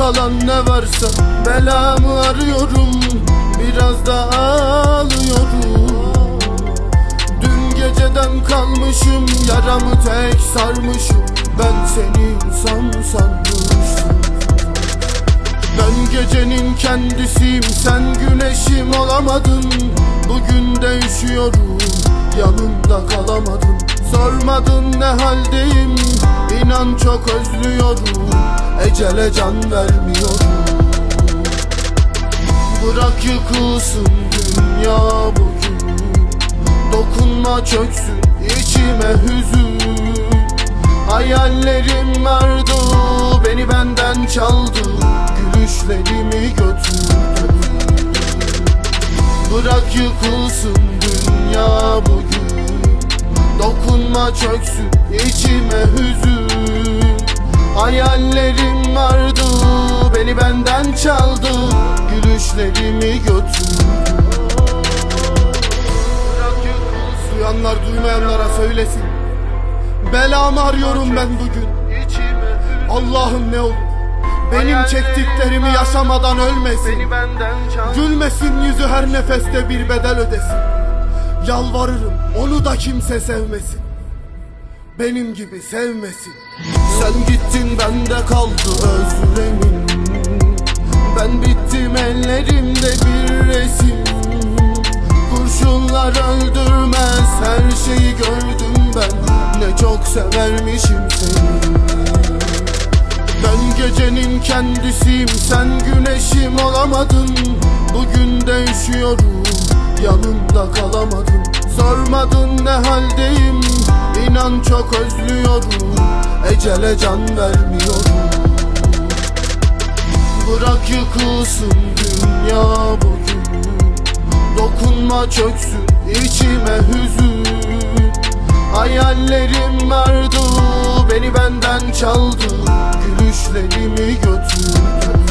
kalan ne varsa belamı arıyorum, biraz da ağlıyorum. Dün geceden kalmışım, yaramı tek sarmışım, ben seni insan sanmışım. Ben gecenin kendisiyim, sen güneşim olamadın. Bugün de üşüyorum, yanımda kalamadım. Sormadın ne haldeyim, inan çok özlüyorum. Ecele can vermiyorum. Bırak yıkılsın dünya bugün, dokunma çöksün içime hüzün. Hayallerim vardı, beni benden çaldı, gülüşlerimi götürdü. Bırak yıkılsın dünya bugün, dokunma çöksün içime hüzün. Hayallerim vardı, beni benden çaldı, gülüşlerimi götürdü. Duyanlar duymayanlara söylesin, belamı arıyorum ben bugün. Allah'ım ne olur benim çektiklerimi yaşamadan ölmesin. Gülmesin yüzü, her nefeste bir bedel ödesin. Yalvarırım onu da kimse sevmesin, benim gibi sevmesin. Sen gittin bende kaldı özlemin, ben bittim ellerimde bir resim. Kurşunlar öldürmez, her şeyi gördüm ben, ne çok severmişim seni. Ben gecenin kendisiyim, sen güneşim olamadın. Bugün de üşüyorum, yanımda kalamadım. Sormadın ne haldeyim, inan çok özlüyorum. Ecele can vermiyorum. Bırak yıkılsın dünya bugün, dokunma çöksün içime hüzün. Hayallerim vardı, beni benden çaldı, gülüşlerimi götürdü.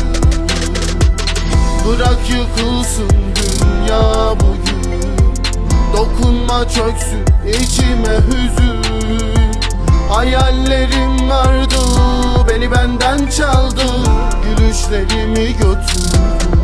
Bırak yıkılsın dünya bugün, dokunma çöksün içime hüzün. Hayallerim vardı, beni benden çaldı, gülüşlerimi götürdü.